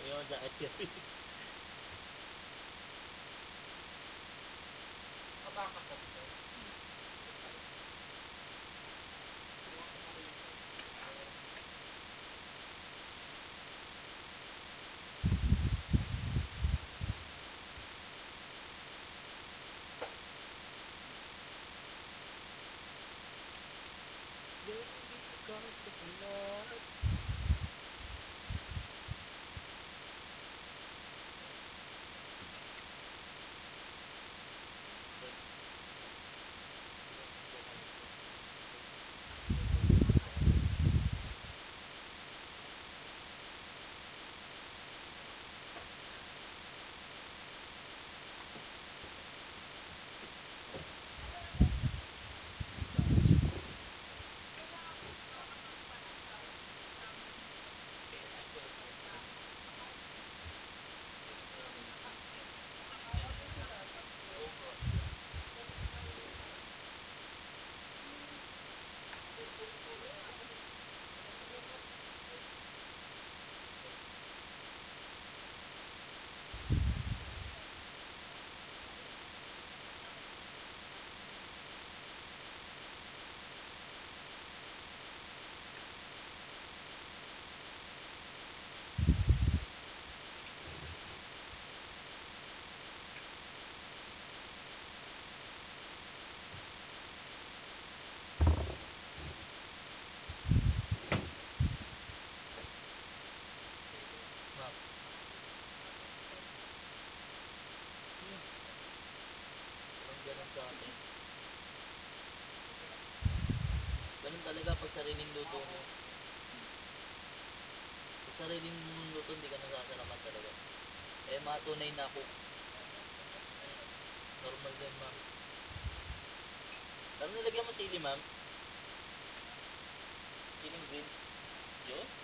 Yung jacket yun. Ma'am. Ganun sa akin. Ganun talaga pag sariling luto mo. Pag sariling mong luto, hindi ka nasasarapan talaga. Eh, matunay na cook. Normal din, ma'am. Pero nilagyan mo sili, ma'am. Siling green. Yun.